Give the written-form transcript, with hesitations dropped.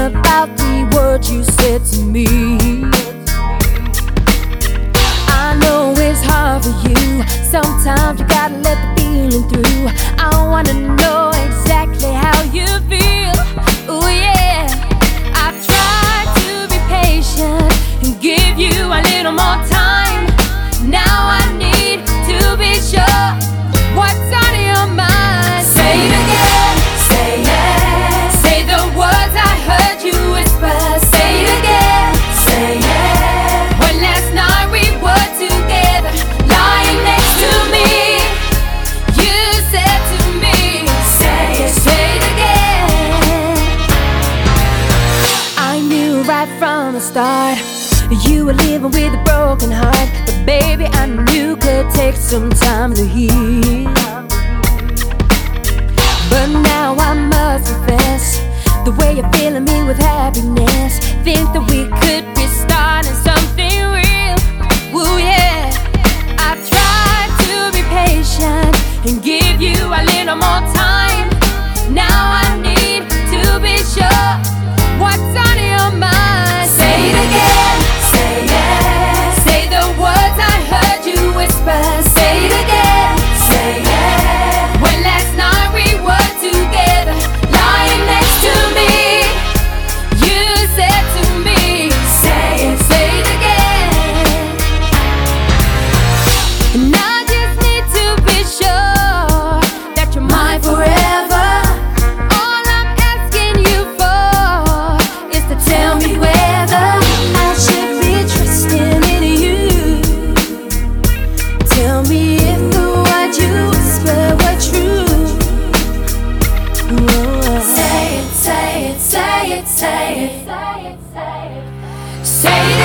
about the words you said to me. I know it's hard for you. Sometimes you gotta let the feeling through. I wanna know exactly how you feel. Ooh yeah. I've tried to be patient and give you a little more time. Now I need to be sure what's on your mind. Say it again, say it. Say the words I heard you whisper. Say it again, say it. When last night we were together, lying next to me, you said to me, say it again. I knew right from the start you were living with a broken heart, but baby, I knew could take some time to heal. But now I must confess, the way you're filling me with happiness, think that we could be starting something real. Ooh yeah. I've tried to be patient and give you a little more time. Now I need to be sure what's on your mind. Say it again, say it. Say the words I heard you whisper. Say it again, say it. When last night we were together, lying next to me, you said to me, say it again. And I just need to be sure that you're mine forever. All I'm asking you for is to tell me whether I should be trusting in you. Tell me if the words you whisper were true. Whoa. Say it, say it, say it, say it. Say it. Say it.